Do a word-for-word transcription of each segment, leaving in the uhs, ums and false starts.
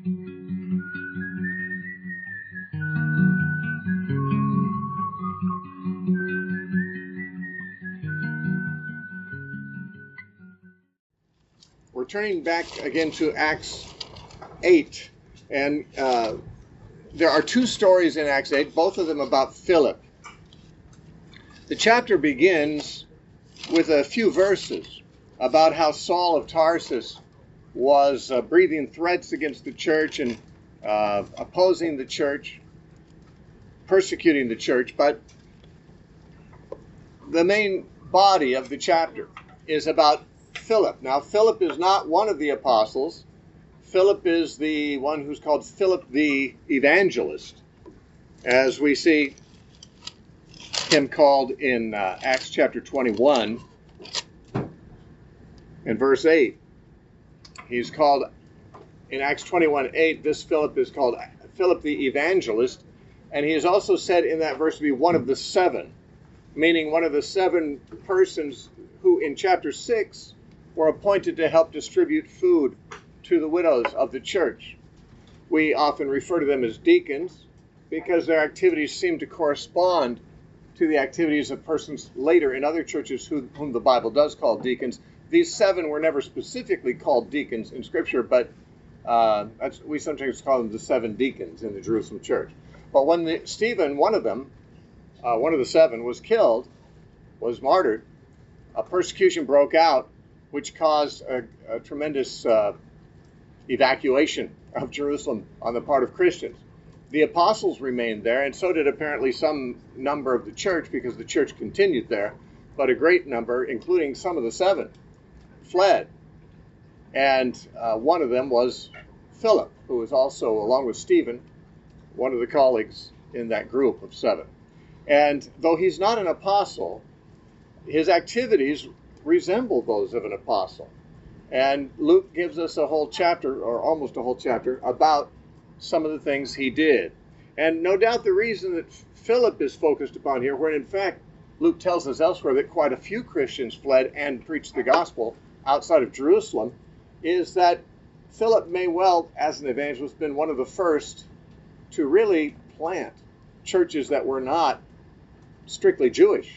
We're turning back again to Acts eight, and uh, there are two stories in Acts eight, both of them about Philip. The chapter begins with a few verses about how Saul of Tarsus was uh, breathing threats against the church and uh, opposing the church, persecuting the church. But the main body of the chapter is about Philip. Now, Philip is not one of the apostles. Philip is the one who's called Philip the Evangelist, as we see him called in uh, Acts chapter twenty-one and verse eight. He's called, in Acts twenty-one eight, this Philip is called Philip the Evangelist, and he is also said in that verse to be one of the seven, meaning one of the seven persons who in chapter six were appointed to help distribute food to the widows of the church. We often refer to them as deacons because their activities seem to correspond to the activities of persons later in other churches who, whom the Bible does call deacons. These seven were never specifically called deacons in Scripture, but uh, that's, we sometimes call them the seven deacons in the Jerusalem church. But when the, Stephen, one of them, uh, one of the seven, was killed, was martyred, a persecution broke out, which caused a, a tremendous uh, evacuation of Jerusalem on the part of Christians. The apostles remained there, and so did apparently some number of the church, because the church continued there. But a great number, including some of the seven, fled. And uh, one of them was Philip, who was also, along with Stephen, one of the colleagues in that group of seven. And though he's not an apostle, his activities resemble those of an apostle. And Luke gives us a whole chapter, or almost a whole chapter, about some of the things he did. And no doubt the reason that Philip is focused upon here, when in fact Luke tells us elsewhere that quite a few Christians fled and preached the gospel outside of Jerusalem, is that Philip may well, as an evangelist, been one of the first to really plant churches that were not strictly Jewish.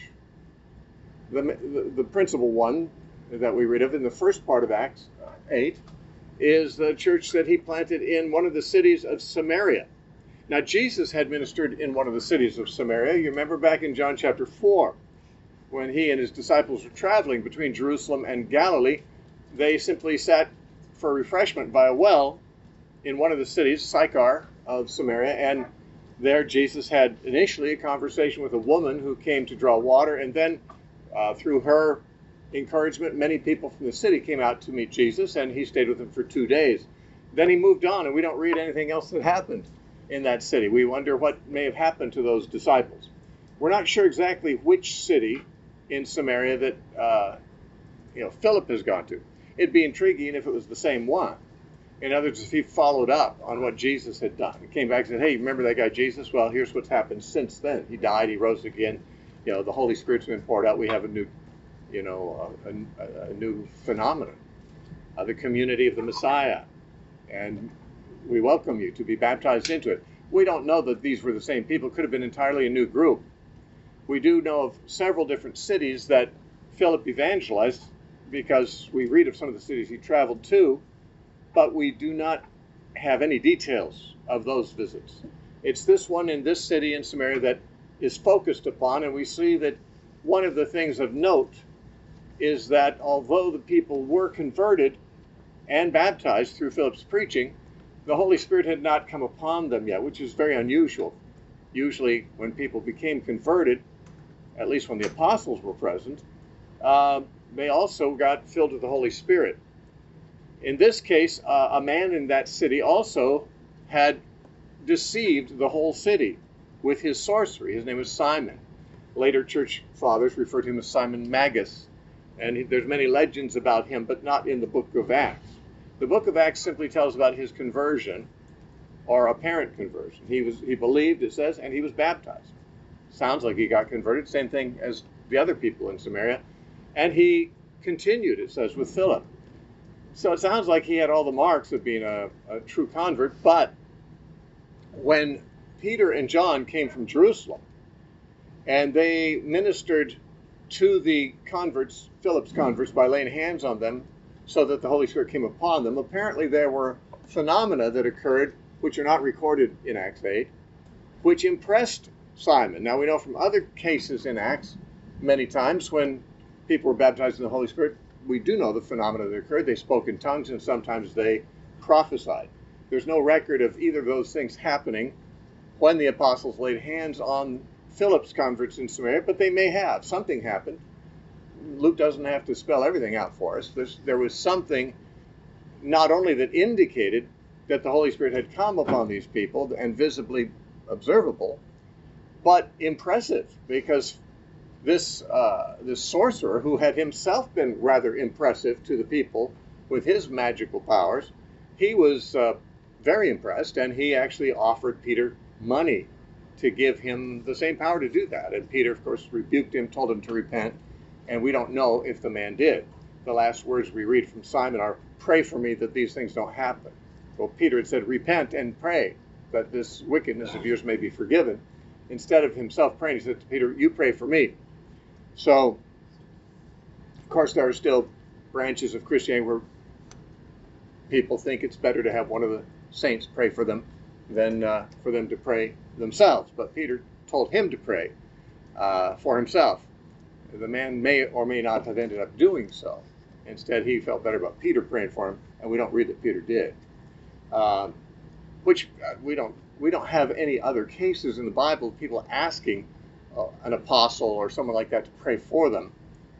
The, the, the principal one that we read of in the first part of Acts eight is the church that he planted in one of the cities of Samaria. Now, Jesus had ministered in one of the cities of Samaria. You remember back in John chapter four, when he and his disciples were traveling between Jerusalem and Galilee, they simply sat for refreshment by a well in one of the cities, Sychar of Samaria, and there Jesus had initially a conversation with a woman who came to draw water, and then uh, through her encouragement, many people from the city came out to meet Jesus, and he stayed with them for two days. Then he moved on, and we don't read anything else that happened in that city. We wonder what may have happened to those disciples. We're not sure exactly which city in Samaria that uh, you know Philip has gone to. It'd be intriguing if it was the same one. In other words, if he followed up on what Jesus had done. He came back and said, hey, remember that guy Jesus? Well, here's what's happened since then. He died, he rose again. You know, the Holy Spirit's been poured out. We have a new, you know, a, a, a new phenomenon, uh, the community of the Messiah. And we welcome you to be baptized into it. We don't know that these were the same people. It could have been entirely a new group. We do know of several different cities that Philip evangelized, because we read of some of the cities he traveled to, but we do not have any details of those visits. It's this one in this city in Samaria that is focused upon, and we see that one of the things of note is that although the people were converted and baptized through Philip's preaching, the Holy Spirit had not come upon them yet, which is very unusual. Usually when people became converted, at least when the apostles were present, uh, they also got filled with the Holy Spirit. In this case, uh, a man in that city also had deceived the whole city with his sorcery. His name was Simon. Later church fathers refer to him as Simon Magus. And he, there's many legends about him, but not in the book of Acts. The book of Acts simply tells about his conversion, or apparent conversion. He was he believed, it says, and he was baptized. Sounds like he got converted, same thing as the other people in Samaria. And he continued, it says, with Philip. So it sounds like he had all the marks of being a, a true convert, but when Peter and John came from Jerusalem and they ministered to the converts, Philip's converts, by laying hands on them so that the Holy Spirit came upon them, apparently there were phenomena that occurred which are not recorded in Acts eight, which impressed Simon. Now we know from other cases in Acts, many times when people were baptized in the Holy Spirit, we do know the phenomena that occurred. They spoke in tongues and sometimes they prophesied. There's no record of either of those things happening when the apostles laid hands on Philip's converts in Samaria, but they may have. Something happened. Luke doesn't have to spell everything out for us. There's, there was something not only that indicated that the Holy Spirit had come upon these people and visibly observable, but impressive, because this uh, this sorcerer, who had himself been rather impressive to the people with his magical powers, he was uh, very impressed, and he actually offered Peter money to give him the same power to do that. And Peter, of course, rebuked him, told him to repent, and we don't know if the man did. The last words we read from Simon are, "Pray for me that these things don't happen." Well, Peter had said, "Repent and pray that this wickedness of yours may be forgiven." Instead of himself praying, he said to Peter, "You pray for me." So, of course, there are still branches of Christianity where people think it's better to have one of the saints pray for them than uh, for them to pray themselves. But Peter told him to pray uh, for himself. The man may or may not have ended up doing so. Instead, he felt better about Peter praying for him, and we don't read that Peter did. Um, which uh, we don't we don't have any other cases in the Bible of people asking uh, an apostle or someone like that to pray for them.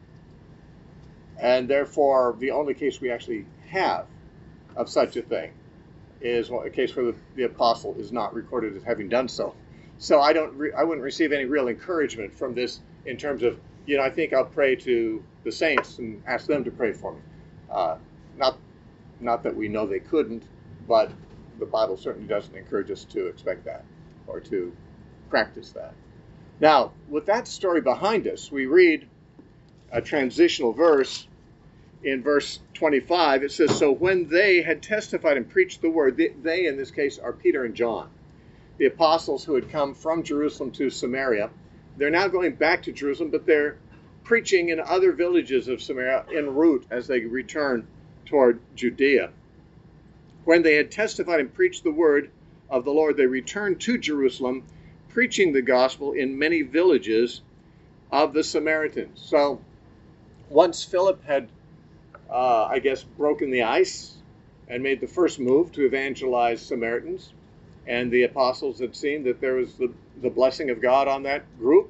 And therefore, the only case we actually have of such a thing is a case where the, the apostle is not recorded as having done so. So I don't re- I wouldn't receive any real encouragement from this in terms of, you know, I think I'll pray to the saints and ask them to pray for me. Uh, not not that we know they couldn't, but the Bible certainly doesn't encourage us to expect that or to practice that. Now, with that story behind us, we read a transitional verse in verse twenty-five. It says, "So when they had testified and preached the word," they, they in this case are Peter and John, the apostles who had come from Jerusalem to Samaria. They're now going back to Jerusalem, but they're preaching in other villages of Samaria en route as they return toward Judea. When they had testified and preached the word of the Lord, they returned to Jerusalem, preaching the gospel in many villages of the Samaritans. So once Philip had, uh, I guess, broken the ice and made the first move to evangelize Samaritans, and the apostles had seen that there was the, the blessing of God on that group,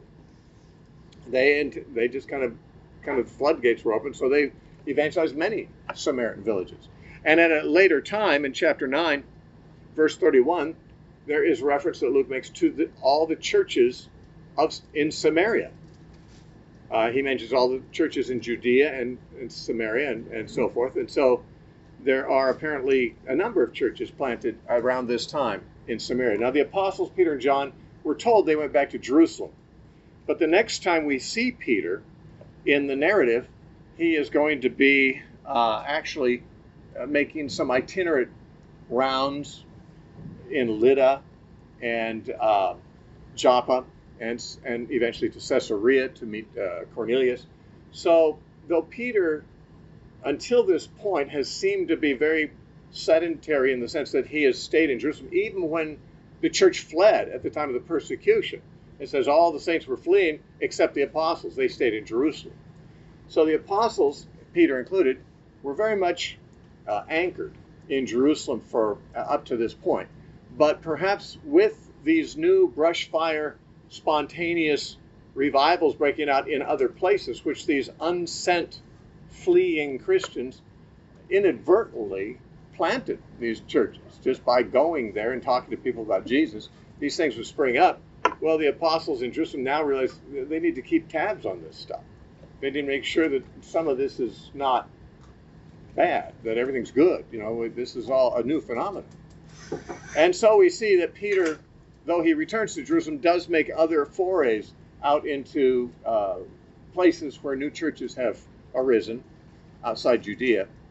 they they just kind of kind of floodgates were open, so they evangelized many Samaritan villages. And at a later time, in chapter nine, verse thirty-one, there is reference that Luke makes to the, all the churches of in Samaria. Uh, he mentions all the churches in Judea and, and Samaria and, and so forth. And so there are apparently a number of churches planted around this time in Samaria. Now, the apostles, Peter and John, were told they went back to Jerusalem. But the next time we see Peter in the narrative, he is going to be uh, actually uh, making some itinerant rounds in Lydda and uh, Joppa, and, and eventually to Caesarea to meet uh, Cornelius. So, though Peter, until this point, has seemed to be very sedentary in the sense that he has stayed in Jerusalem, even when the church fled at the time of the persecution. It says all the saints were fleeing except the apostles. They stayed in Jerusalem. So the apostles, Peter included, were very much uh, anchored in Jerusalem for uh, up to this point. But perhaps with these new brush fire, spontaneous revivals breaking out in other places, which these unsent, fleeing Christians inadvertently planted these churches just by going there and talking to people about Jesus, these things would spring up. Well, the apostles in Jerusalem now realize they need to keep tabs on this stuff. They need to make sure that some of this is not bad, that everything's good. You know, this is all a new phenomenon. And so we see that Peter, though he returns to Jerusalem, does make other forays out into uh, places where new churches have arisen outside Judea.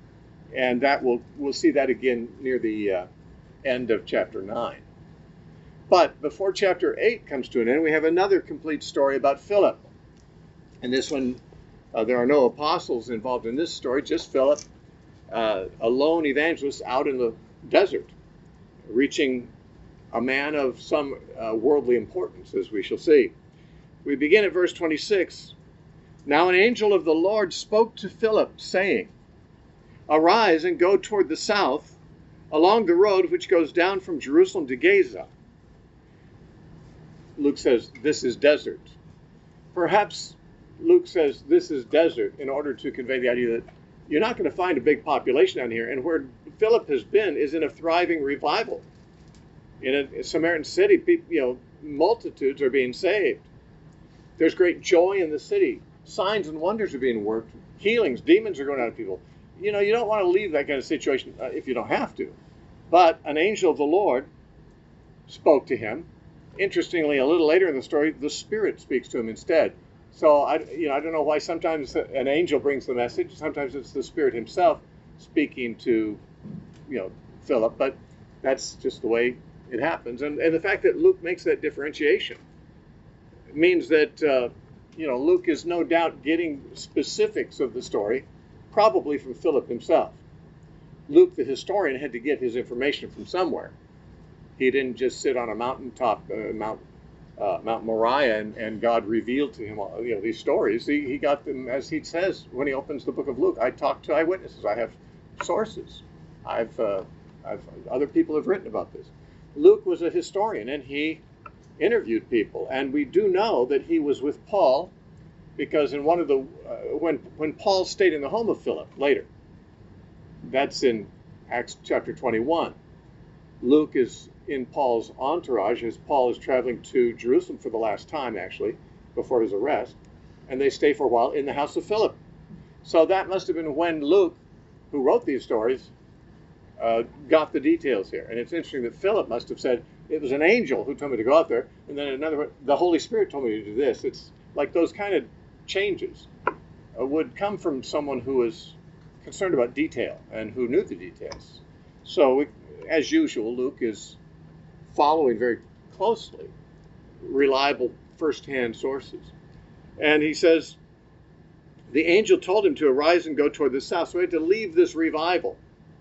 And that will we'll see that again near the uh, end of chapter nine. But before chapter eight comes to an end, we have another complete story about Philip. And this one, uh, there are no apostles involved in this story, just Philip, uh, a lone evangelist out in the desert, reaching a man of some uh, worldly importance, as we shall see. We begin at verse twenty-six. Now an angel of the Lord spoke to Philip, saying, Arise and go toward the south, along the road which goes down from Jerusalem to Gaza. Luke says, this is desert. Perhaps Luke says this is desert in order to convey the idea that you're not going to find a big population down here. And where Philip has been is in a thriving revival. In a Samaritan city, people, you know, multitudes are being saved. There's great joy in the city. Signs and wonders are being worked. Healings, demons are going out of people. You know, you don't want to leave that kind of situation uh, if you don't have to. But an angel of the Lord spoke to him. Interestingly, a little later in the story, the Spirit speaks to him instead. So, I, you know, I don't know why sometimes an angel brings the message. Sometimes it's the Spirit himself speaking to, you know, Philip. But that's just the way it happens. And, and the fact that Luke makes that differentiation means that, uh, you know, Luke is no doubt getting specifics of the story, probably from Philip himself. Luke, the historian, had to get his information from somewhere. He didn't just sit on a mountaintop, uh, Mount uh, Mount Moriah, and, and God revealed to him all, you know, these stories. He, he got them, as he says when he opens the book of Luke. I talk to eyewitnesses. I have sources. I've, uh, I've other people have written about this. Luke was a historian, and he interviewed people, and we do know that he was with Paul, because in one of the uh, when when Paul stayed in the home of Philip later, that's in Acts chapter twenty-one. Luke is in Paul's entourage as Paul is traveling to Jerusalem for the last time, actually, before his arrest, and they stay for a while in the house of Philip. So that must have been when Luke, who wrote these stories, uh, got the details here. And it's interesting that Philip must have said, it was an angel who told me to go out there, and then another, the Holy Spirit told me to do this. It's like those kind of changes uh, would come from someone who was concerned about detail and who knew the details. So, we, as usual, Luke is following very closely reliable first-hand sources. And he says, the angel told him to arise and go toward the south. So he had to leave this revival.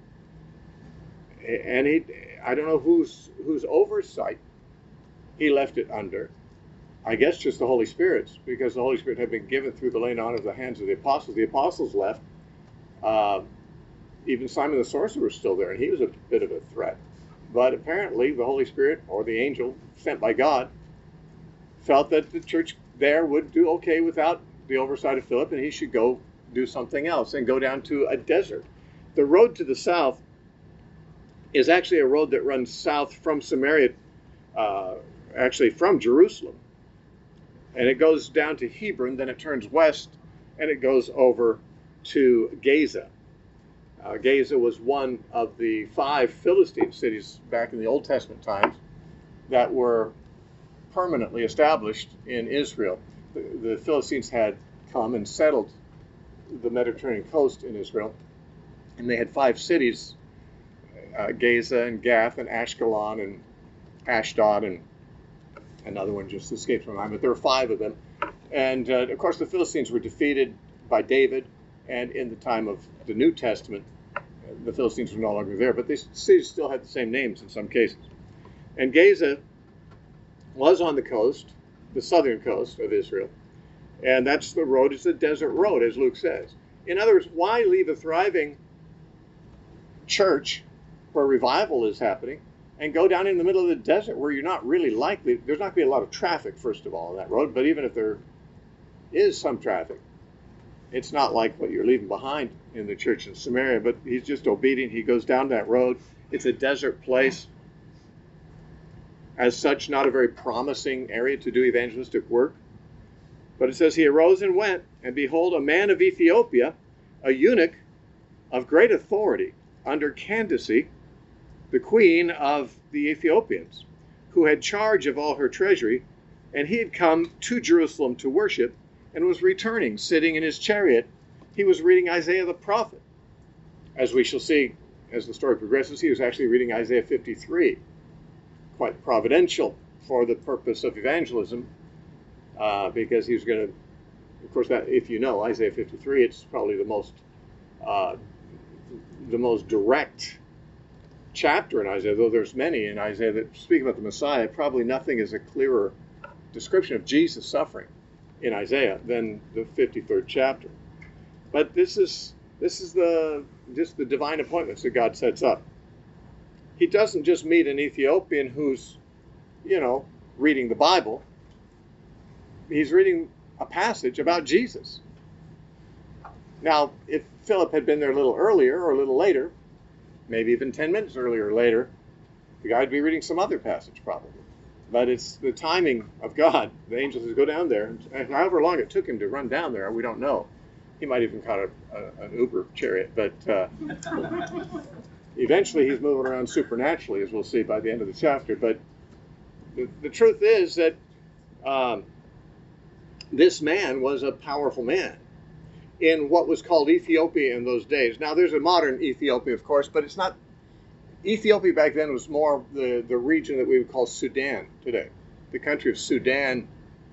And he, I don't know whose whose oversight he left it under. I guess just the Holy Spirit's, because the Holy Spirit had been given through the laying on of the hands of the apostles. The apostles left. Uh, even Simon the sorcerer was still there, and he was a bit of a threat. But apparently the Holy Spirit, or the angel sent by God, felt that the church there would do okay without the oversight of Philip, and he should go do something else and go down to a desert. The road to the south is actually a road that runs south from Samaria, uh, actually from Jerusalem. And it goes down to Hebron, then it turns west, and it goes over to Gaza. Uh, Gaza was one of the five Philistine cities back in the Old Testament times that were permanently established in Israel. The, the Philistines had come and settled the Mediterranean coast in Israel, and they had five cities, uh, Gaza and Gath and Ashkelon and Ashdod, and another one just escapes my mind, but there were five of them. And uh, of course the Philistines were defeated by David, and in the time of the New Testament, the Philistines were no longer there, but these cities still had the same names in some cases. And Gaza was on the coast, the southern coast of Israel, and that's the road. It's a desert road, as Luke says. In other words, why leave a thriving church where revival is happening and go down in the middle of the desert where you're not really likely, there's not going to be a lot of traffic, first of all, on that road, but even if there is some traffic, it's not like what you're leaving behind in the church in Samaria. But he's just obedient. He goes down that road. It's a desert place. As such, not a very promising area to do evangelistic work. But it says, he arose and went, and behold, a man of Ethiopia, a eunuch of great authority under Candace, the queen of the Ethiopians, who had charge of all her treasury, and he had come to Jerusalem to worship, and was returning, sitting in his chariot. He was reading Isaiah the prophet. As we shall see as the story progresses, he was actually reading Isaiah fifty-three, quite providential for the purpose of evangelism, uh, because he was going to, of course, that if you know Isaiah fifty-three, it's probably the most uh, the most direct chapter in Isaiah, though there's many in Isaiah that speak about the Messiah. Probably nothing is a clearer description of Jesus' suffering in Isaiah than the fifty-third chapter. But this is this is the just the divine appointments that God sets up. He doesn't just meet an Ethiopian who's, you know, reading the Bible. He's reading a passage about Jesus. Now, if Philip had been there a little earlier or a little later, maybe even ten minutes earlier or later, the guy would be reading some other passage probably. But it's the timing of God. The angel says, go down there. And however long it took him to run down there, we don't know. He might even caught a, a, an Uber chariot. But uh, eventually he's moving around supernaturally, as we'll see by the end of the chapter. But the, the truth is that um, this man was a powerful man in what was called Ethiopia in those days. Now, there's a modern Ethiopia, of course, but it's not. Ethiopia back then was more the, the region that we would call Sudan today. The country of Sudan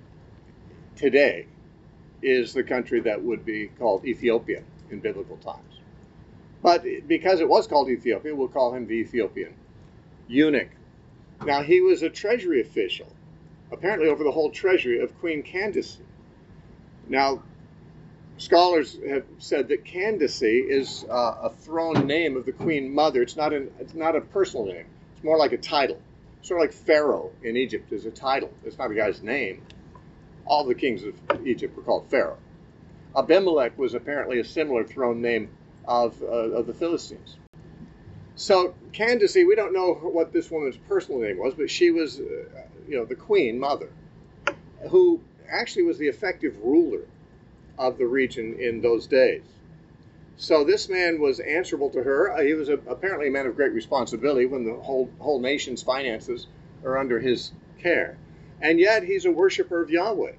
today is the country that would be called Ethiopia in biblical times. But because it was called Ethiopia, we'll call him the Ethiopian eunuch. Now, he was a treasury official, apparently over the whole treasury of Queen Candace. Now, scholars have said that Candace is uh, a thrown name of the Queen Mother. It's not an, it's not a personal name. It's more like a title. Sort of like Pharaoh in Egypt is a title. It's not a guy's name. All the kings of Egypt were called Pharaoh. Abimelech was apparently a similar thrown name of, uh, of the Philistines. So Candace, we don't know what this woman's personal name was, but she was, uh, you know, the Queen Mother, who actually was the effective ruler of the region in those days. So this man was answerable to her. He was a, apparently a man of great responsibility when the whole whole nation's finances are under his care. And yet he's a worshiper of Yahweh.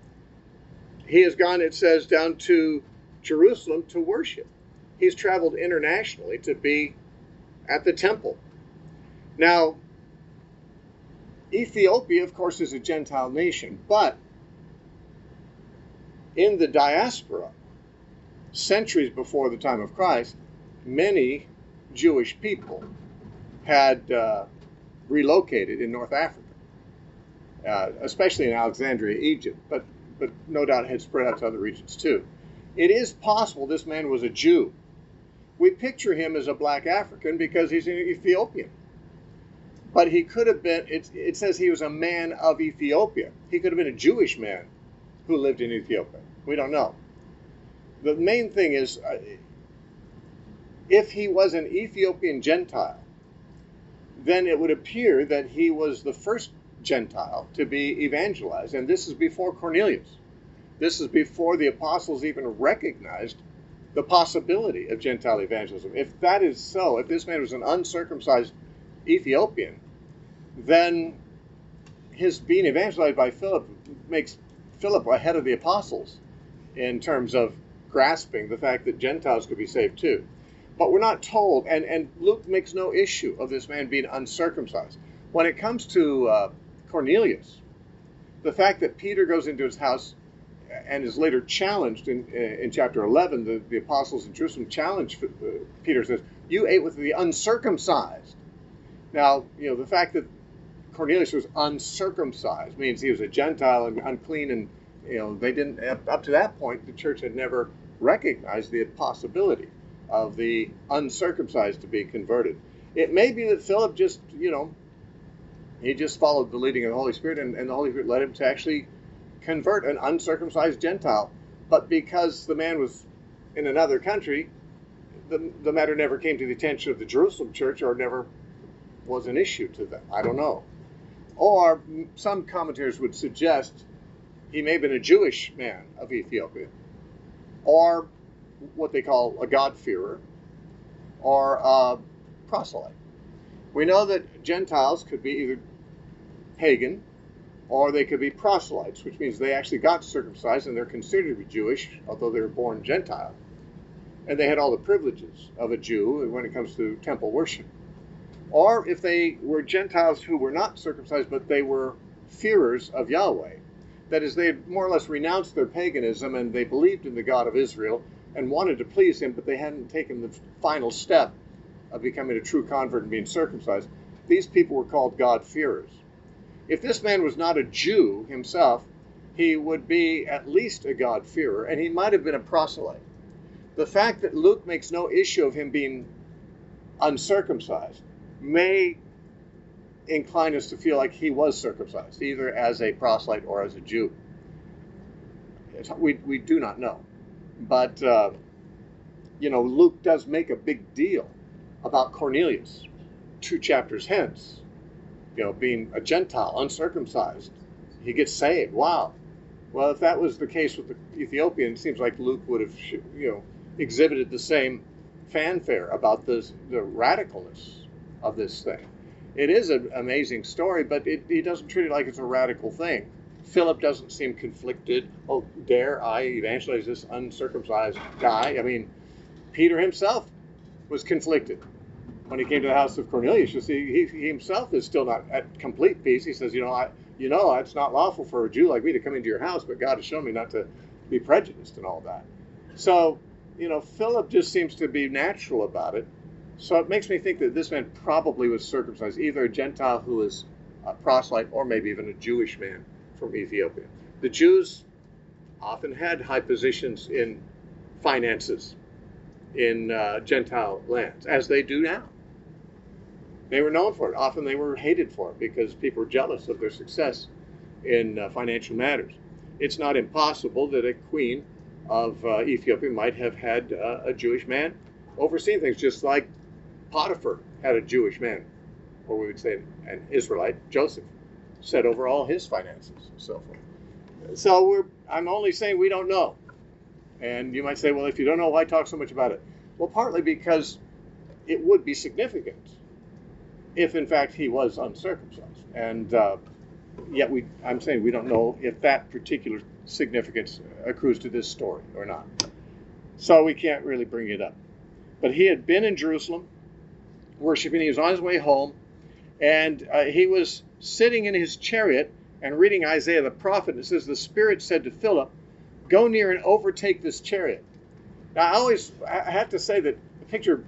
He has gone, it says, down to Jerusalem to worship. He's traveled internationally to be at the temple. Now, Ethiopia, of course, is a Gentile nation, but in the diaspora, centuries before the time of Christ, many Jewish people had uh, relocated in North Africa, uh, especially in Alexandria, Egypt, but, but no doubt had spread out to other regions too. It is possible this man was a Jew. We picture him as a black African because he's an Ethiopian. But he could have been, it, it says he was a man of Ethiopia. He could have been a Jewish man who lived in Ethiopia. We don't know. The main thing is, uh, if he was an Ethiopian Gentile, then it would appear that he was the first Gentile to be evangelized. And this is before Cornelius. This is before the apostles even recognized the possibility of Gentile evangelism. If that is so, if this man was an uncircumcised Ethiopian, then his being evangelized by Philip makes Philip ahead of the apostles in terms of grasping the fact that Gentiles could be saved too. But we're not told, and, and Luke makes no issue of this man being uncircumcised. When it comes to uh, Cornelius, the fact that Peter goes into his house and is later challenged in, in chapter eleven, the, the apostles in Jerusalem challenge uh, Peter, says, you ate with the uncircumcised. Now, you know, the fact that Cornelius was uncircumcised means he was a Gentile and unclean, and you know they didn't. Up to that point, the church had never recognized the possibility of the uncircumcised to be converted. It may be that Philip just, you know, he just followed the leading of the Holy Spirit, and, and the Holy Spirit led him to actually convert an uncircumcised Gentile. But because the man was in another country, the the matter never came to the attention of the Jerusalem church, or never was an issue to them. I don't know. Or some commentators would suggest he may have been a Jewish man of Ethiopia, or what they call a God-fearer, or a proselyte. We know that Gentiles could be either pagan, or they could be proselytes, which means they actually got circumcised and they're considered to be Jewish, although they were born Gentile. and they had all the privileges of a Jew when it comes to temple worship. Or if they were Gentiles who were not circumcised, but they were fearers of Yahweh. That is, they had more or less renounced their paganism and they believed in the God of Israel and wanted to please him, but they hadn't taken the final step of becoming a true convert and being circumcised. These people were called God-fearers. If this man was not a Jew himself, he would be at least a God-fearer, and he might have been a proselyte. The fact that Luke makes no issue of him being uncircumcised may incline us to feel like he was circumcised, either as a proselyte or as a Jew. We, we do not know. But, uh, you know, Luke does make a big deal about Cornelius, two chapters hence, you know, being a Gentile, uncircumcised. He gets saved. Wow. Well, if that was the case with the Ethiopian, it seems like Luke would have, you know, exhibited the same fanfare about this, the radicalness of this thing. It is an amazing story, but it, he doesn't treat it like it's a radical thing. Philip doesn't seem conflicted. Oh, dare I evangelize this uncircumcised guy? I mean, Peter himself was conflicted when he came to the house of Cornelius. You see, he, he himself is still not at complete peace. He says, you know, I, you know, it's not lawful for a Jew like me to come into your house, but God has shown me not to be prejudiced and all that. So, you know, Philip just seems to be natural about it. So it makes me think that this man probably was circumcised, either a Gentile who was a proselyte or maybe even a Jewish man from Ethiopia. The Jews often had high positions in finances in uh, Gentile lands, as they do now. They were known for it. Often they were hated for it because people were jealous of their success in uh, financial matters. It's not impossible that a queen of uh, Ethiopia might have had uh, a Jewish man overseeing things, just like Potiphar had a Jewish man, or we would say an Israelite, Joseph, set over all his finances and so forth. So we're, I'm only saying we don't know. And you might say, well, if you don't know, why talk so much about it? Well, partly because it would be significant if, in fact, he was uncircumcised. And uh, yet we, I'm saying we don't know if that particular significance accrues to this story or not. So we can't really bring it up. But he had been in Jerusalem worshiping. He was on his way home, and uh, he was sitting in his chariot and reading Isaiah the prophet. And it says, the Spirit said to Philip, go near and overtake this chariot. Now, I always I have to say that I picture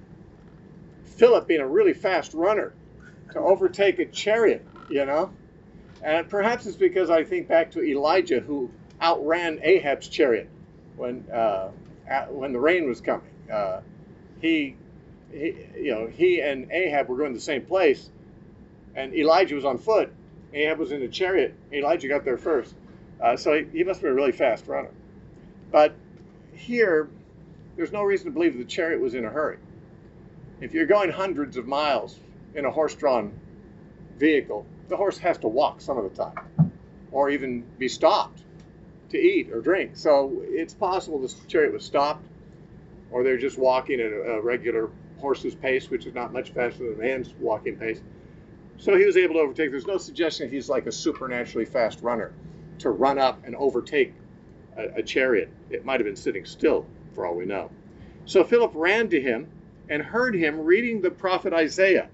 Philip being a really fast runner to overtake a chariot, you know. And perhaps it's because I think back to Elijah, who outran Ahab's chariot when uh, when the rain was coming. Uh, he, he, you know, he and Ahab were going to the same place, and Elijah was on foot. Ahab was in a chariot. Elijah got there first. Uh, so he, he must have been a really fast runner. But here, there's no reason to believe the chariot was in a hurry. If you're going hundreds of miles in a horse-drawn vehicle, the horse has to walk some of the time, or even be stopped to eat or drink. So it's possible this chariot was stopped, or they're just walking at a, a regular horse's pace, which is not much faster than a man's walking pace. So he was able to overtake. There's no suggestion he's like a supernaturally fast runner to run up and overtake a, a chariot. It might have been sitting still, for all we know. So Philip ran to him and heard him reading the prophet Isaiah.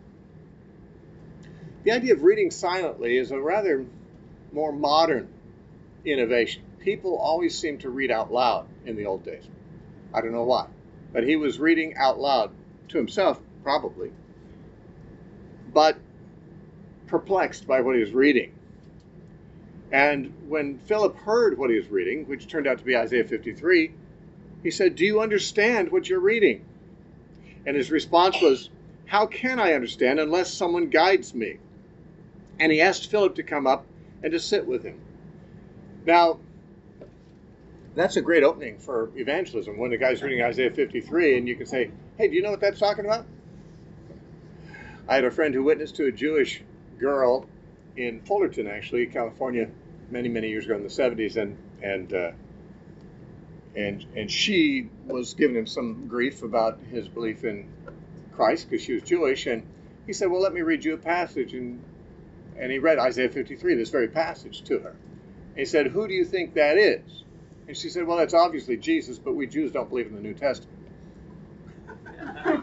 The idea of reading silently is a rather more modern innovation. People always seem to read out loud in the old days. I don't know why. But he was reading out loud to himself, probably, but perplexed by what he was reading. And when Philip heard what he was reading, which turned out to be Isaiah fifty-three, he said, do you understand what you're reading? And his response was, how can I understand unless someone guides me? And he asked Philip to come up and to sit with him. Now, that's a great opening for evangelism, when the guy's reading Isaiah fifty-three and you can say, hey, do you know what that's talking about? I had a friend who witnessed to a Jewish girl in Fullerton, actually, California, many, many years ago in the seventies, and and uh, and and she was giving him some grief about his belief in Christ because she was Jewish, and he said, well, let me read you a passage, and and he read Isaiah fifty-three, this very passage, to her. And he said, who do you think that is? And she said, well, that's obviously Jesus, but we Jews don't believe in the New Testament.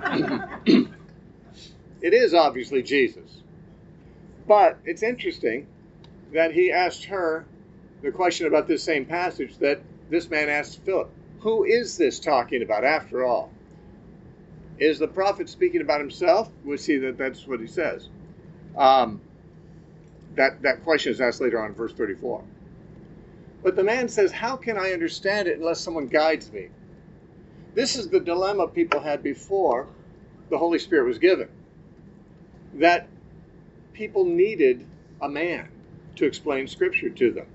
It is obviously Jesus. But it's interesting that he asked her the question about this same passage that this man asked Philip. Who is this talking about after all? Is the prophet speaking about himself? We'll see that that's what he says. Um, that, that question is asked later on in verse thirty-four. But the man says, how can I understand it unless someone guides me? This is the dilemma people had before the Holy Spirit was given. That people needed a man to explain Scripture to them.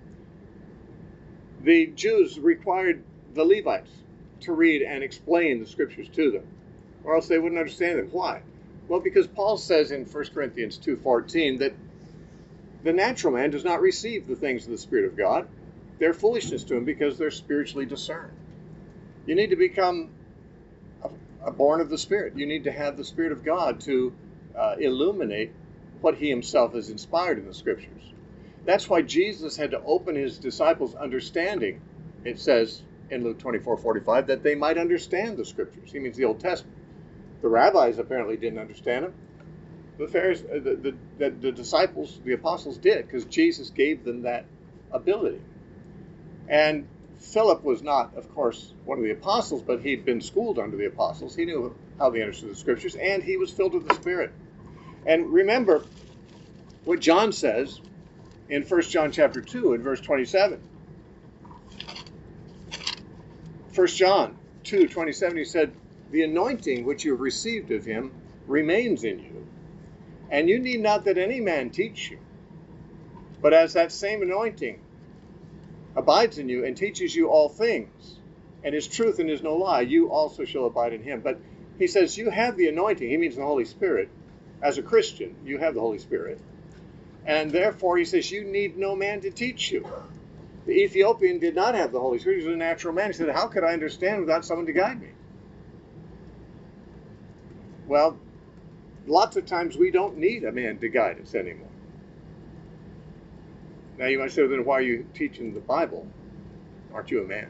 The Jews required the Levites to read and explain the Scriptures to them, or else they wouldn't understand them. Why? Well, because Paul says in First Corinthians two fourteen that the natural man does not receive the things of the Spirit of God. They're foolishness to him because they're spiritually discerned. You need to become a, a born of the Spirit. You need to have the Spirit of God to uh, illuminate what he himself has inspired in the Scriptures. That's why Jesus had to open his disciples' understanding, it says in Luke twenty-four forty-five, that they might understand the Scriptures. He means the Old Testament. The rabbis apparently didn't understand them. The, Pharisees, the, the, the, the disciples, the apostles did, because Jesus gave them that ability. And Philip was not, of course, one of the apostles, but he'd been schooled under the apostles. He knew how they understood the Scriptures, and he was filled with the Spirit. And remember what John says in First John chapter two in verse twenty-seven. First John two twenty-seven, he said, the anointing which you have received of him remains in you, and you need not that any man teach you. But as that same anointing abides in you and teaches you all things, and is truth and is no lie, you also shall abide in him. But he says you have the anointing. He means the Holy Spirit. As a Christian, you have the Holy Spirit. And therefore, he says, you need no man to teach you. The Ethiopian did not have the Holy Spirit. He was a natural man. He said, how could I understand without someone to guide me? Well, lots of times we don't need a man to guide us anymore. Now you might say, then why are you teaching the Bible? Aren't you a man?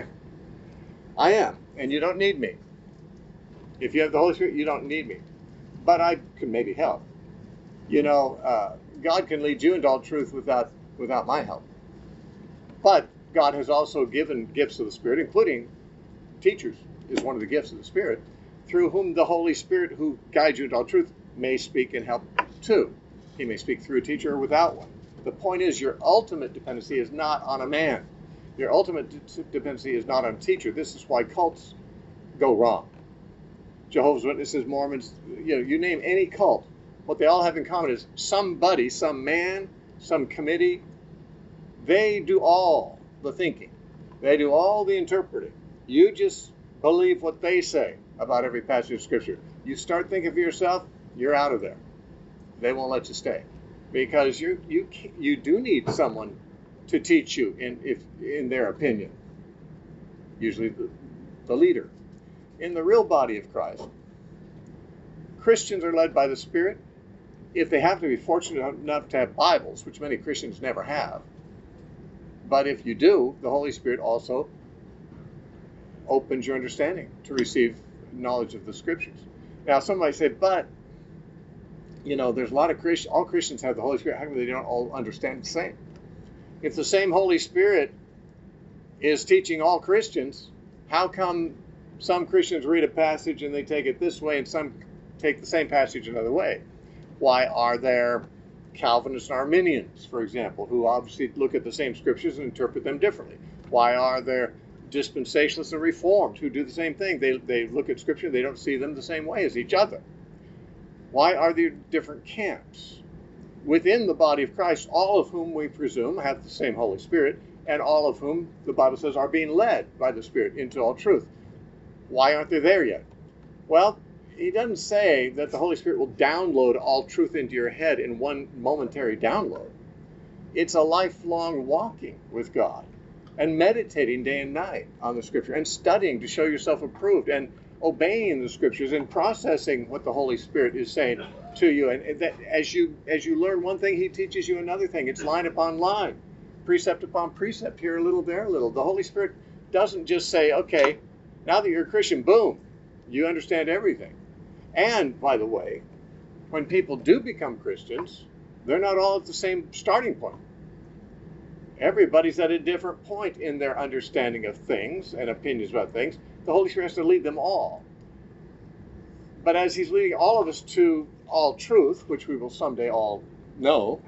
I am, and you don't need me. If you have the Holy Spirit, you don't need me. But I can maybe help. You know, uh, God can lead you into all truth without without my help. But God has also given gifts of the Spirit, including teachers is one of the gifts of the Spirit, through whom the Holy Spirit, who guides you into all truth, may speak and help too. He may speak through a teacher or without one. The point is, your ultimate dependency is not on a man. Your ultimate de- dependency is not on a teacher. This is why cults go wrong. Jehovah's Witnesses, Mormons, you know, you name any cult. What they all have in common is somebody, some man, some committee, they do all the thinking. They do all the interpreting. You just believe what they say about every passage of Scripture. You start thinking for yourself, you're out of there. They won't let you stay. Because you you you do need someone to teach you, in if in their opinion. Usually the, the leader. In the real body of Christ, Christians are led by the Spirit. If they happen to be fortunate enough to have Bibles, which many Christians never have. But if you do, the Holy Spirit also opens your understanding to receive knowledge of the Scriptures. Now, some might say, but you know, there's a lot of Christians, all Christians have the Holy Spirit. How come they don't all understand the same? If the same Holy Spirit is teaching all Christians, how come some Christians read a passage and they take it this way and some take the same passage another way? Why are there Calvinists and Arminians, for example, who obviously look at the same Scriptures and interpret them differently? Why are there dispensationalists and Reformed who do the same thing? They, they look at Scripture and they don't see them the same way as each other. Why are there different camps? Within the body of Christ, all of whom we presume have the same Holy Spirit, and all of whom, the Bible says, are being led by the Spirit into all truth. Why aren't they there yet? Well, he doesn't say that the Holy Spirit will download all truth into your head in one momentary download. It's a lifelong walking with God and meditating day and night on the Scripture and studying to show yourself approved and obeying the Scriptures and processing what the Holy Spirit is saying to you. And that as you as you learn one thing, he teaches you another thing. It's line upon line, precept upon precept, here a little, there a little. The Holy Spirit doesn't just say, okay, now that you're a Christian, boom, You understand everything. And, by the way, when people do become Christians, they're not all at the same starting point. Everybody's at a different point in their understanding of things and opinions about things. The Holy Spirit has to lead them all. But as he's leading all of us to all truth, which we will someday all know,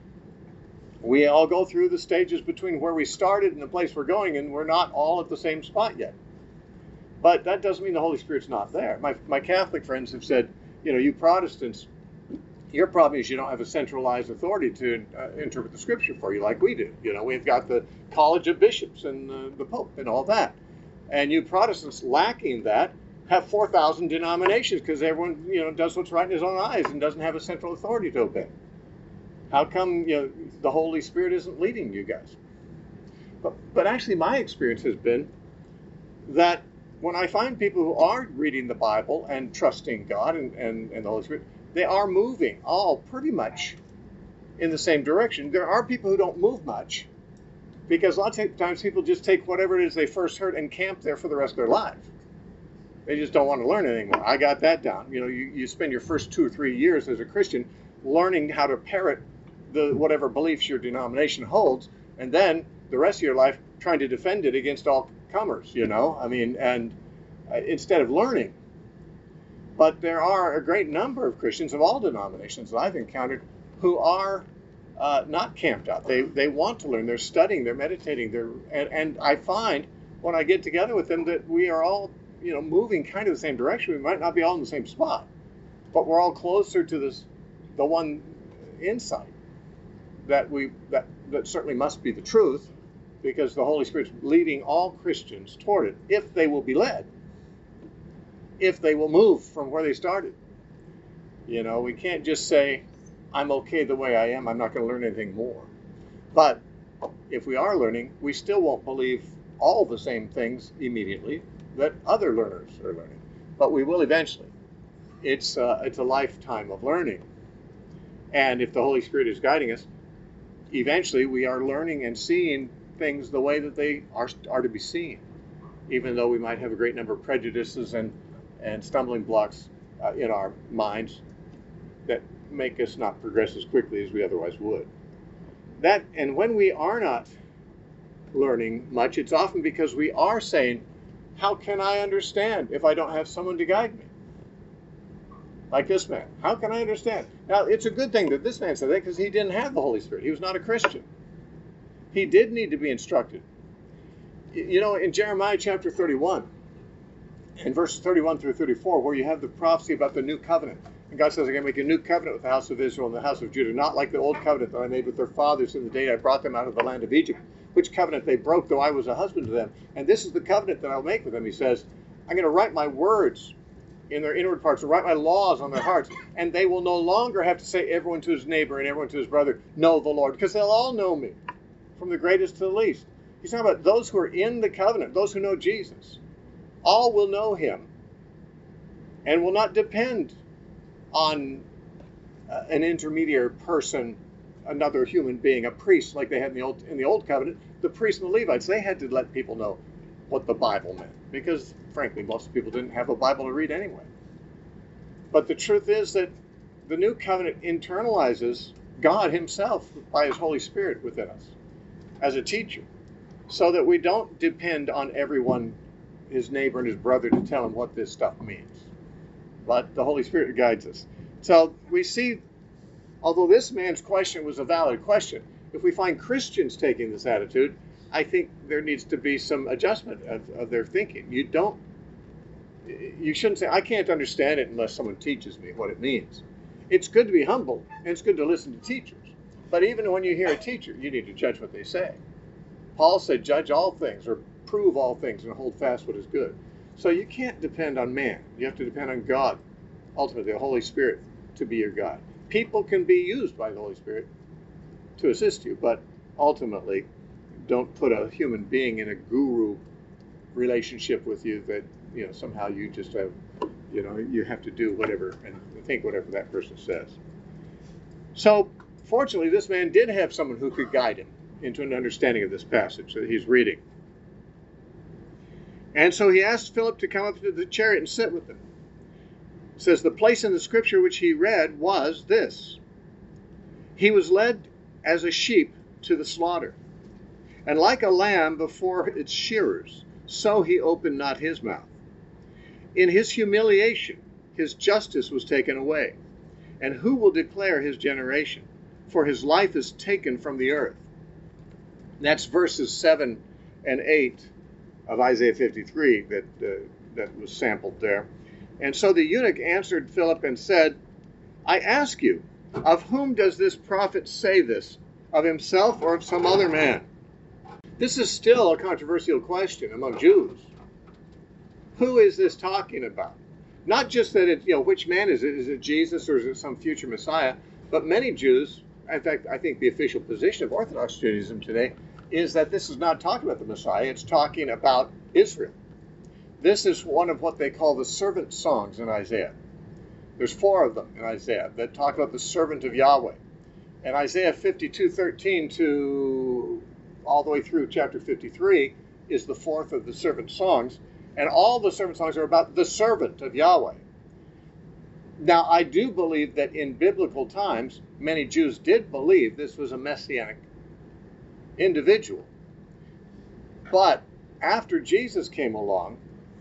we all go through the stages between where we started and the place we're going, and we're not all at the same spot yet. But that doesn't mean the Holy Spirit's not there. My, my Catholic friends have said, you know, you Protestants, your problem is you don't have a centralized authority to uh, interpret the Scripture for you like we do. You know, we've got the College of Bishops and uh, the Pope and all that. And you Protestants, lacking that, have four thousand denominations because everyone, you know, does what's right in his own eyes and doesn't have a central authority to obey. How come, you know, the Holy Spirit isn't leading you guys? But, but actually, my experience has been that when I find people who are reading the Bible and trusting God and, and, and the Holy Spirit, they are moving all pretty much in the same direction. There are people who don't move much because a lot of times people just take whatever it is they first heard and camp there for the rest of their life. They just don't want to learn anything more. I got that down. You know, you, you spend your first two or three years as a Christian learning how to parrot the whatever beliefs your denomination holds, and then the rest of your life trying to defend it against all comers, you know? I mean, and uh, instead of learning. But there are a great number of Christians of all denominations that I've encountered who are uh, not camped out. They they want to learn. They're studying. They're meditating. They're and, and I find when I get together with them that we are all, you know, moving kind of the same direction. We might not be all in the same spot, but we're all closer to this, the one insight that we that that certainly must be the truth, because the Holy Spirit's leading all Christians toward it if they will be led. If they will move from where they started. You know, we can't just say, I'm okay the way I am, I'm not going to learn anything more. But if we are learning, we still won't believe all the same things immediately that other learners are learning. But we will eventually. It's, uh, it's a lifetime of learning. And if the Holy Spirit is guiding us, eventually we are learning and seeing things the way that they are, are to be seen, even though we might have a great number of prejudices and and stumbling blocks uh, in our minds that make us not progress as quickly as we otherwise would. That, and when we are not learning much, it's often because we are saying, how can I understand if I don't have someone to guide me? Like this man. How can I understand? Now, it's a good thing that this man said that because he didn't have the Holy Spirit. He was not a Christian. He did need to be instructed. You know, in Jeremiah chapter thirty-one, in verses thirty-one through thirty-four, where you have the prophecy about the new covenant. And God says, I'm going to make a new covenant with the house of Israel and the house of Judah, not like the old covenant that I made with their fathers in the day I brought them out of the land of Egypt, which covenant they broke, though I was a husband to them. And this is the covenant that I'll make with them. He says, I'm going to write my words in their inward parts, and write my laws on their hearts, and they will no longer have to say everyone to his neighbor and everyone to his brother, know the Lord, because they'll all know me, from the greatest to the least. He's talking about those who are in the covenant, those who know Jesus. All will know him and will not depend on uh, an intermediary person, another human being, a priest like they had in the old in the old covenant. The priests and the Levites, they had to let people know what the Bible meant, because frankly most people didn't have a Bible to read anyway. But the truth is that the new covenant internalizes God himself by his Holy Spirit within us as a teacher, so that we don't depend on everyone, his neighbor and his brother, to tell him what this stuff means. But the Holy Spirit guides us. So we see, although this man's question was a valid question, if we find Christians taking this attitude, I think there needs to be some adjustment of, of their thinking. You don't, you shouldn't say, I can't understand it unless someone teaches me what it means. It's good to be humble, and it's good to listen to teachers. But even when you hear a teacher, you need to judge what they say. Paul said, judge all things, or prove all things, and hold fast what is good. So you can't depend on man. You have to depend on God, ultimately the Holy Spirit, to be your guide. People can be used by the Holy Spirit to assist you, but ultimately don't put a human being in a guru relationship with you that, you know, somehow you just have, you know, you have to do whatever and think whatever that person says. So fortunately, this man did have someone who could guide him into an understanding of this passage that he's reading. And so he asked Philip to come up to the chariot and sit with him. It says the place in the scripture which he read was this: he was led as a sheep to the slaughter, and like a lamb before its shearers, so he opened not his mouth. In his humiliation, his justice was taken away. And who will declare his generation? For his life is taken from the earth. That's verses seven and eight of Isaiah fifty-three that, uh, that was sampled there. And so the eunuch answered Philip and said, I ask you, of whom does this prophet say this? Of himself or of some other man? This is still a controversial question among Jews. Who is this talking about? Not just that it, you know, which man is it? Is it Jesus or is it some future Messiah? But many Jews, in fact, I think the official position of Orthodox Judaism today is that this is not talking about the Messiah. It's talking about Israel. This is one of what they call the servant songs in Isaiah. There's four of them in Isaiah that talk about the servant of Yahweh. And Isaiah fifty-two thirteen to all the way through chapter fifty-three is the fourth of the servant songs. And all the servant songs are about the servant of Yahweh. Now, I do believe that in biblical times, many Jews did believe this was a messianic individual. But after Jesus came along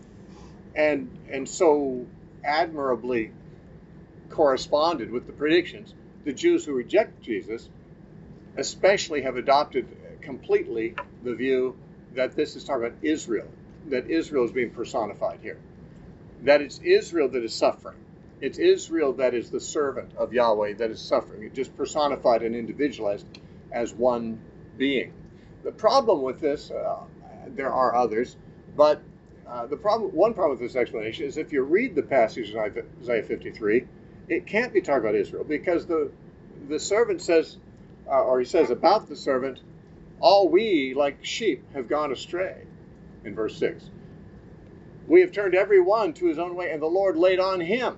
and, and so admirably corresponded with the predictions, the Jews who reject Jesus especially have adopted completely the view that this is talking about Israel. That Israel is being personified here. That it's Israel that is suffering. It's Israel that is the servant of Yahweh that is suffering. It just personified and individualized as one being. The problem with this, uh, there are others, but uh, the problem, one problem with this explanation is if you read the passage in Isaiah fifty-three, it can't be talking about Israel because the the servant says, uh, or he says about the servant, all we like sheep have gone astray. In verse six, we have turned every one to his own way, and the Lord laid on him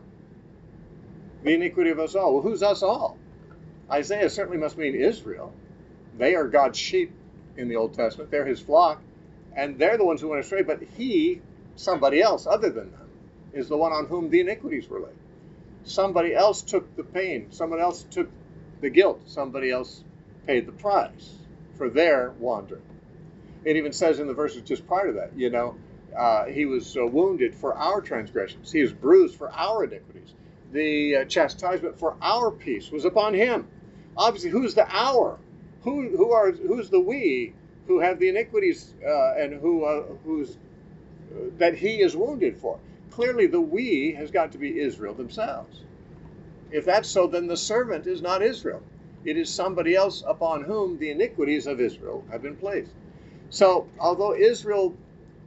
the iniquity of us all. Well, who's us all? Isaiah certainly must mean Israel. They are God's sheep in the Old Testament. They're his flock, and they're the ones who went astray, but he, somebody else other than them, is the one on whom the iniquities were laid. Somebody else took the pain. Somebody else took the guilt. Somebody else paid the price for their wandering. It even says in the verses just prior to that, you know, uh, he was uh, wounded for our transgressions. He was bruised for our iniquities. The uh, chastisement for our peace was upon him. Obviously, who's the our? Who who are who's the we who have the iniquities uh, and who uh, who's uh, that he is wounded for? Clearly, the we has got to be Israel themselves. If that's so, then the servant is not Israel. It is somebody else upon whom the iniquities of Israel have been placed. So, although Israel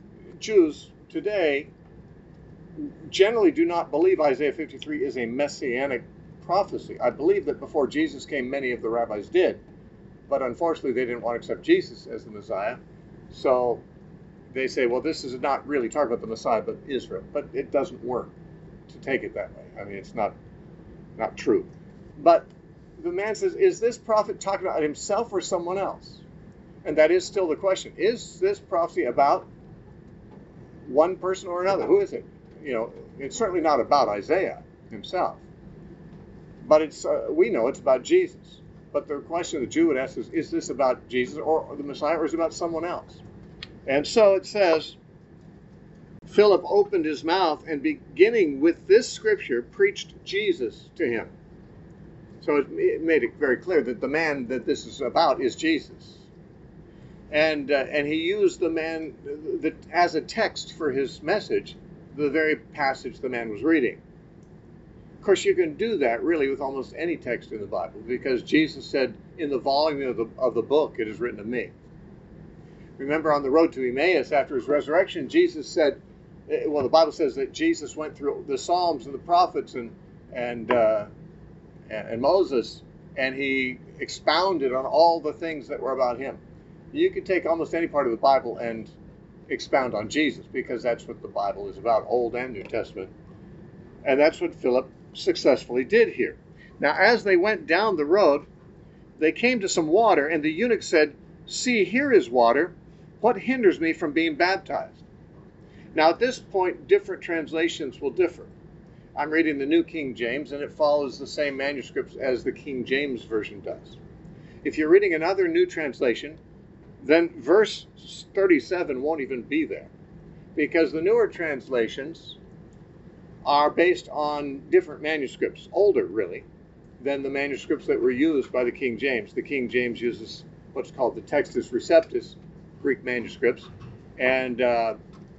Jews today generally do not believe Isaiah fifty-three is a messianic prophecy, I believe that before Jesus came, many of the rabbis did. But unfortunately, they didn't want to accept Jesus as the Messiah. So they say, well, this is not really talking about the Messiah, but Israel. But it doesn't work to take it that way. I mean, it's not, not true. But the man says, is this prophet talking about himself or someone else? And that is still the question. Is this prophecy about one person or another? Who is it? You know, it's certainly not about Isaiah himself. But it's uh, we know it's about Jesus. But the question the Jew would ask is, is this about Jesus or the Messiah, or is it about someone else? And so it says, Philip opened his mouth and beginning with this scripture, preached Jesus to him. So it, it made it very clear that the man that this is about is Jesus. And uh, and he used the man that as a text for his message, the very passage the man was reading. Of course, you can do that really with almost any text in the Bible, because Jesus said, in the volume of the, of the book, it is written of me. Remember on the road to Emmaus after his resurrection, Jesus said, well, the Bible says that Jesus went through the Psalms and the prophets and and uh, and Moses, and he expounded on all the things that were about him. You could take almost any part of the Bible and expound on Jesus, because that's what the Bible is about, Old and New Testament. And that's what Philip successfully did here. Now, as they went down the road, they came to some water, and the eunuch said, see, here is water. What hinders me from being baptized? Now, at this point, different translations will differ. I'm reading the New King James, and it follows the same manuscripts as the King James Version does. If you're reading another new translation, then verse thirty-seven won't even be there, because the newer translations are based on different manuscripts, older, really, than the manuscripts that were used by the King James. The King James uses what's called the Textus Receptus, Greek manuscripts, and uh,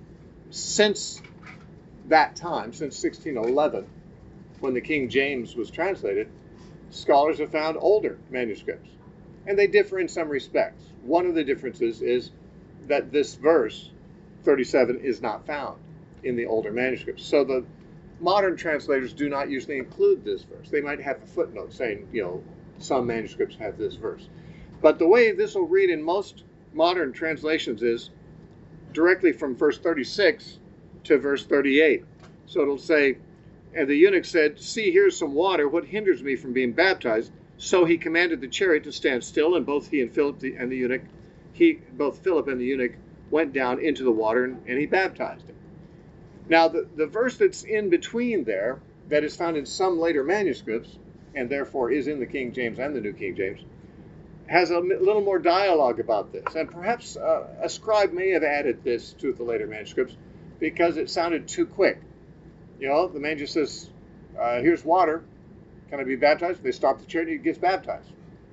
since that time, since sixteen eleven, when the King James was translated, scholars have found older manuscripts, and they differ in some respects. One of the differences is that this verse, thirty-seven, is not found in the older manuscripts. So the modern translators do not usually include this verse. They might have a footnote saying, you know, some manuscripts have this verse. But the way this will read in most modern translations is directly from verse thirty-six to verse thirty-eight. So it'll say, and the eunuch said, see, here's some water. What hinders me from being baptized? So he commanded the chariot to stand still, and both he and Philip the, and the eunuch, he, both Philip and the eunuch went down into the water, and, and he baptized him. Now, the, the verse that's in between there, that is found in some later manuscripts, and therefore is in the King James and the New King James, has a little more dialogue about this. And perhaps uh, a scribe may have added this to the later manuscripts because it sounded too quick. You know, the man just says, uh, here's water. Can I be baptized? They stop the chariot and he gets baptized.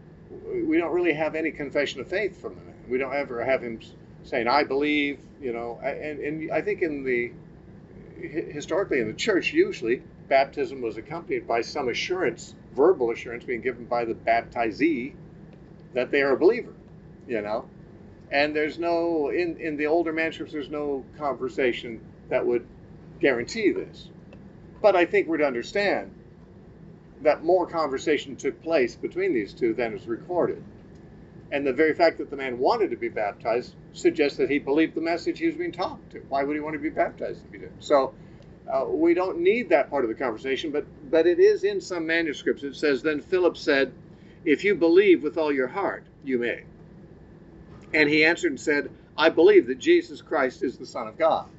We don't really have any confession of faith from the man. We don't ever have him saying, I believe, you know. And, and I think in the historically in the church, usually baptism was accompanied by some assurance, verbal assurance being given by the baptizee that they are a believer, you know. And there's no, in, in the older manuscripts, there's no conversation that would guarantee this. But I think we're to understand that more conversation took place between these two than is recorded. And the very fact that the man wanted to be baptized suggests that he believed the message he was being taught to. Why would he want to be baptized if he didn't? So uh, we don't need that part of the conversation, but, but it is in some manuscripts. It says, then Philip said, if you believe with all your heart, you may. And he answered and said, I believe that Jesus Christ is the Son of God.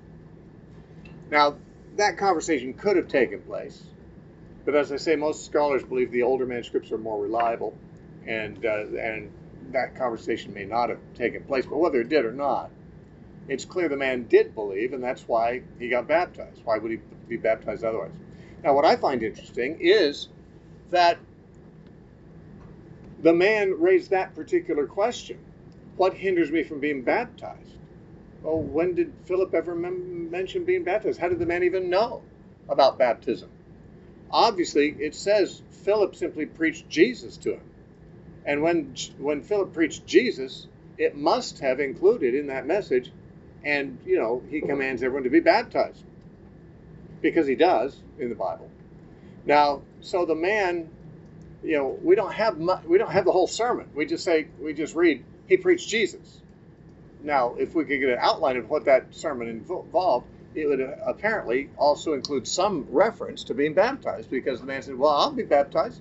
Now, that conversation could have taken place, but as I say, most scholars believe the older manuscripts are more reliable, and uh, and that conversation may not have taken place. But whether it did or not, it's clear the man did believe, and that's why he got baptized. Why would he be baptized otherwise? Now, what I find interesting is that the man raised that particular question. What hinders me from being baptized? Well, when did Philip ever mem- mention being baptized? How did the man even know about baptism? Obviously, it says Philip simply preached Jesus to him. And when when Philip preached Jesus, it must have included in that message, and, you know, he commands everyone to be baptized. Because he does in the Bible. Now, so the man, you know, we don't have mu- we don't have the whole sermon. We just say, we just read, he preached Jesus. Now, if we could get an outline of what that sermon involved, it would apparently also include some reference to being baptized, because the man said, well, I'll be baptized.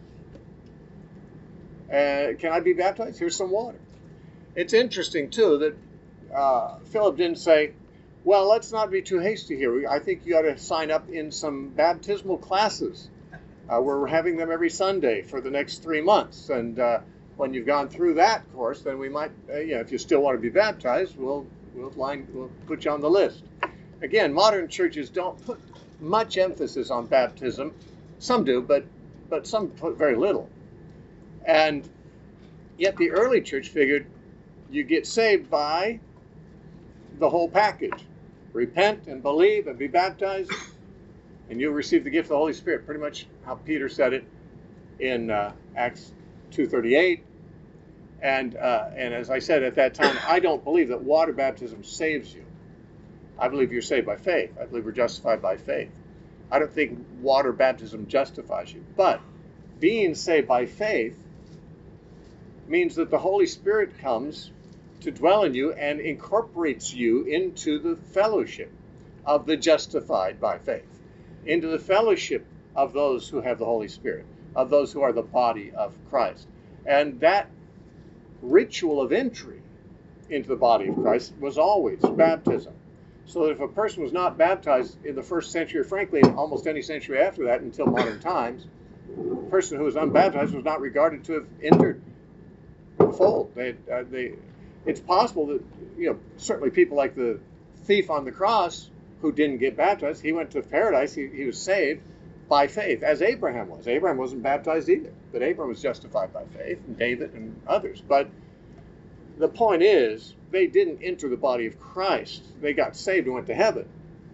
Uh, can I be baptized? Here's some water. It's interesting, too, that uh, Philip didn't say, well, let's not be too hasty here. I think you ought to sign up in some baptismal classes. Uh, we're having them every Sunday for the next three months. And uh, when you've gone through that course, then we might, uh, you know, if you still want to be baptized, we'll, we'll, line, we'll put you on the list. Again, modern churches don't put much emphasis on baptism. Some do, but, but some put very little. And yet the early church figured you get saved by the whole package. Repent and believe and be baptized, and you'll receive the gift of the Holy Spirit. Pretty much how Peter said it in uh, Acts two thirty-eight. And, uh, and as I said at that time, I don't believe that water baptism saves you. I believe you're saved by faith. I believe we're justified by faith. I don't think water baptism justifies you. But being saved by faith means that the Holy Spirit comes to dwell in you and incorporates you into the fellowship of the justified by faith, into the fellowship of those who have the Holy Spirit, of those who are the body of Christ. And that ritual of entry into the body of Christ was always baptism. So that if a person was not baptized in the first century, or frankly, in almost any century after that until modern times, a person who was unbaptized was not regarded to have entered the fold. They, uh, they, it's possible that, you know, certainly people like the thief on the cross who didn't get baptized, he went to paradise, he, he was saved by faith, as Abraham was. Abraham wasn't baptized either, but Abraham was justified by faith, and David and others. But the point is, they didn't enter the body of Christ. They got saved and went to heaven.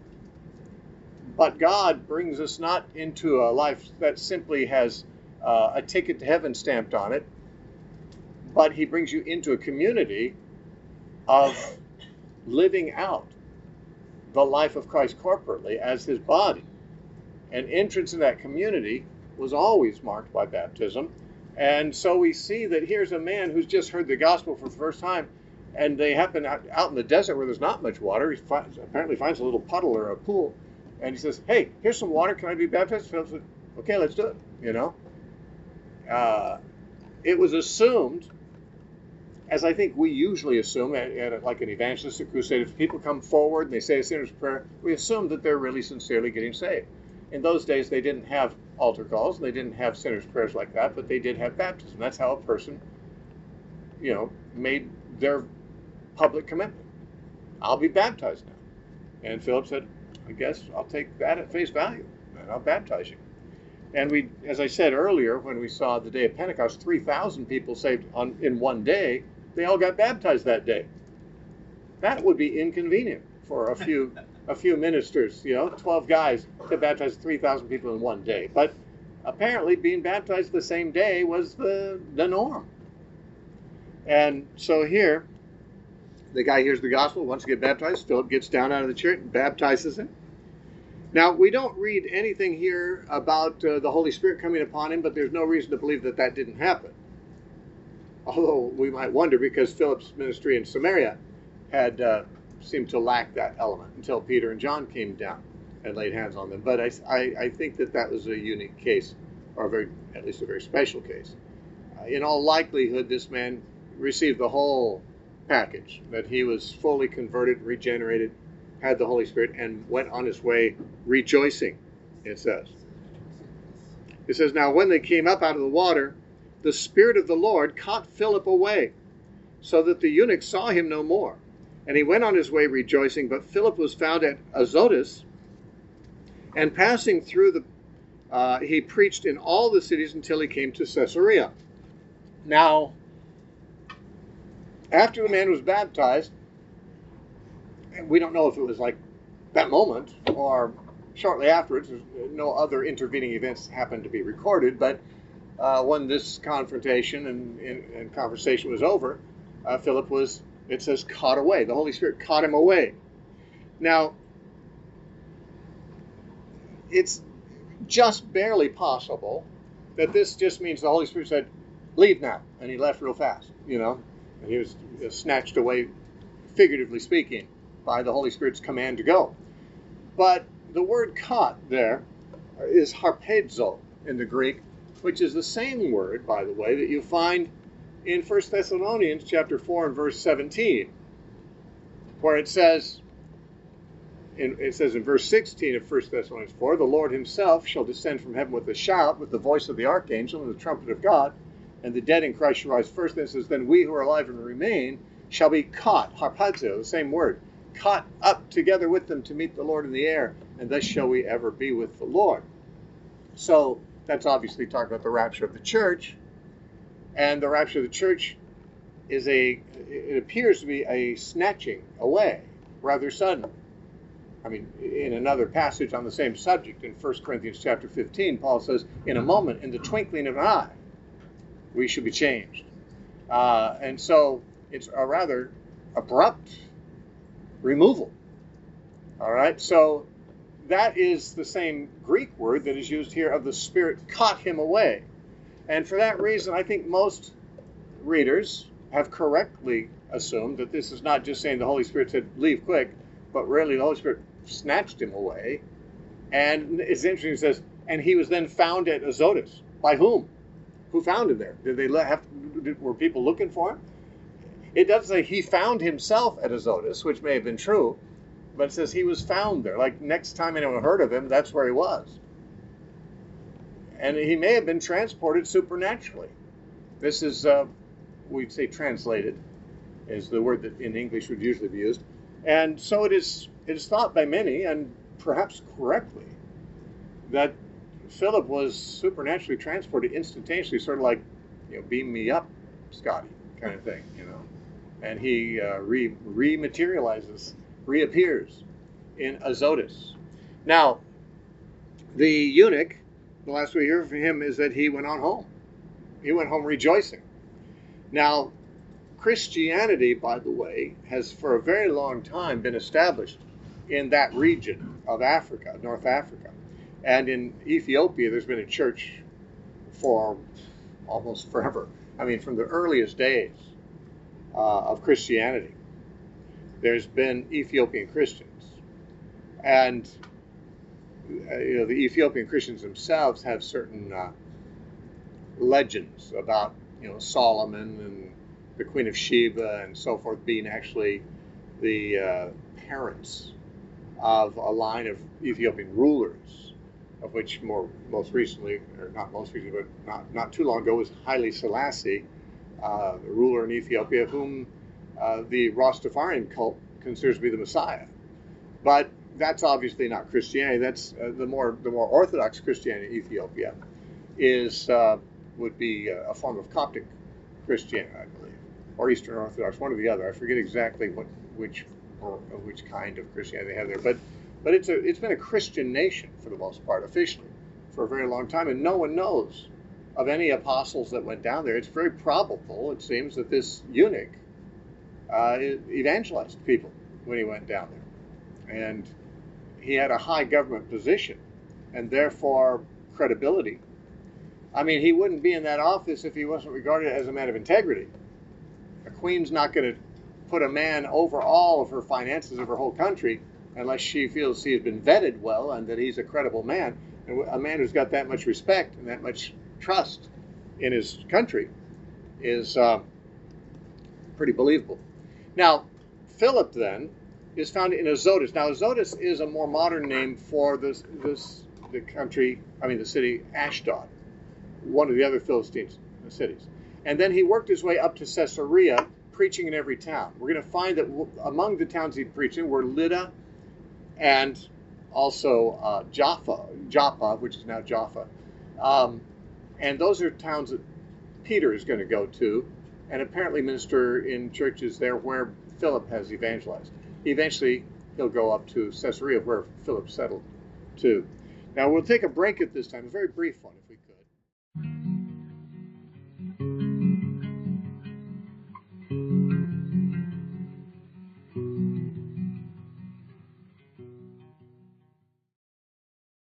But God brings us not into a life that simply has uh, a ticket to heaven stamped on it, but he brings you into a community of living out the life of Christ corporately as his body. And entrance in that community was always marked by baptism. And so we see that here's a man who's just heard the gospel for the first time, and they happen out, out in the desert where there's not much water. He finds, apparently finds a little puddle or a pool, and he says, hey, here's some water. Can I be baptized? Philip said, okay, let's do it, you know. Uh, it was assumed, as I think we usually assume at, at like an evangelistic crusade, if people come forward and they say a sinner's prayer, we assume that they're really sincerely getting saved. In those days, they didn't have altar calls, and they didn't have sinner's prayers like that, but they did have baptism. That's how a person, you know, made their public commitment. I'll be baptized now. And Philip said, I guess I'll take that at face value, and I'll baptize you. And we, as I said earlier, when we saw the day of Pentecost, three thousand people saved on, in one day, they all got baptized that day. That would be inconvenient for a few a few ministers, you know, twelve guys to baptize three thousand people in one day. But apparently being baptized the same day was the, the norm. And so here, the guy hears the gospel, wants to get baptized. Philip gets down out of the church and baptizes him. Now, we don't read anything here about uh, the Holy Spirit coming upon him, but there's no reason to believe that that didn't happen. Although we might wonder, because Philip's ministry in Samaria had uh, seemed to lack that element until Peter and John came down and laid hands on them. But I, I, I think that that was a unique case, or a very, at least a very special case. Uh, in all likelihood, this man received the whole package, that he was fully converted, regenerated, had the Holy Spirit, and went on his way rejoicing, it says. It says, now when they came up out of the water, the Spirit of the Lord caught Philip away, so that the eunuch saw him no more. And he went on his way rejoicing, but Philip was found at Azotus, and passing through the, uh, he preached in all the cities until he came to Caesarea. Now, after the man was baptized, we don't know if it was like that moment or shortly afterwards. No other intervening events happened to be recorded, but uh, when this confrontation and, and, and conversation was over, uh, Philip was, it says, caught away. The Holy Spirit caught him away. Now, it's just barely possible that this just means the Holy Spirit said, leave now, and he left real fast, you know, and he was snatched away, figuratively speaking, by the Holy Spirit's command to go. But the word caught there is harpazo in the Greek, which is the same word, by the way, that you find in First Thessalonians chapter four and verse seventeen, where it says, in, it says in verse sixteen of First Thessalonians four, the Lord himself shall descend from heaven with a shout, with the voice of the archangel and the trumpet of God, and the dead in Christ shall rise first. And it says, then we who are alive and remain shall be caught, harpazo, the same word, caught up together with them to meet the Lord in the air, and thus shall we ever be with the Lord. So that's obviously talking about the rapture of the church, and the rapture of the church is a, it appears to be a snatching away, rather sudden. I mean, in another passage on the same subject, in First Corinthians chapter fifteen, Paul says, in a moment, in the twinkling of an eye, we should be changed. Uh, and so it's a rather abrupt removal. All right, so that is the same Greek word that is used here of the Spirit caught him away. And for that reason, I think most readers have correctly assumed that this is not just saying the Holy Spirit said, leave quick, but really the Holy Spirit snatched him away. And it's interesting, it says, and he was then found at Azotus. By whom? Who found him there? Did they have? Did, were people looking for him? It doesn't say he found himself at Azotus, which may have been true, but it says he was found there. Like next time anyone heard of him, that's where he was. And he may have been transported supernaturally. This is, uh, we'd say translated, is the word that in English would usually be used. And so it is, it is thought by many, and perhaps correctly, that Philip was supernaturally transported instantaneously, sort of like, you know, beam me up, Scotty, kind of thing, you know. And he uh, re rematerializes, reappears in Azotus. Now, the eunuch, the last we hear from him is that he went on home. He went home rejoicing. Now, Christianity, by the way, has for a very long time been established in that region of Africa, North Africa. And in Ethiopia, there's been a church for almost forever. I mean, from the earliest days uh, of Christianity, there's been Ethiopian Christians. And uh, you know, the Ethiopian Christians themselves have certain uh, legends about, you know, Solomon and the Queen of Sheba and so forth being actually the uh, parents of a line of Ethiopian rulers, of which more most recently, or not most recently, but not, not too long ago, was Haile Selassie, uh, the ruler in Ethiopia, whom uh, the Rastafarian cult considers to be the Messiah. But that's obviously not Christianity. That's uh, the more the more Orthodox Christianity in Ethiopia is uh, would be a form of Coptic Christianity, I believe, or Eastern Orthodox, one or the other. I forget exactly what which or which kind of Christianity they have there, but but it's a it's been a Christian nation for the most part, officially, for a very long time, and no one knows of any apostles that went down there. It's very probable, it seems, that this eunuch uh, evangelized people when he went down there, and he had a high government position, and therefore credibility. I mean, he wouldn't be in that office if he wasn't regarded as a man of integrity. A queen's not going to put a man over all of her finances of her whole country unless she feels he has been vetted well and that he's a credible man. And a man who's got that much respect and that much trust in his country is uh, pretty believable. Now, Philip then is found in Azotus. Now, Azotus is a more modern name for this, this the country, I mean the city Ashdod, one of the other Philistine cities. And then he worked his way up to Caesarea, preaching in every town. We're going to find that among the towns he preached in were Lydda and also uh, Jaffa, Joppa, which is now Jaffa. Um, and those are towns that Peter is going to go to and apparently minister in churches there where Philip has evangelized. Eventually, he'll go up to Caesarea, where Philip settled too. Now, we'll take a break at this time, a very brief one, if we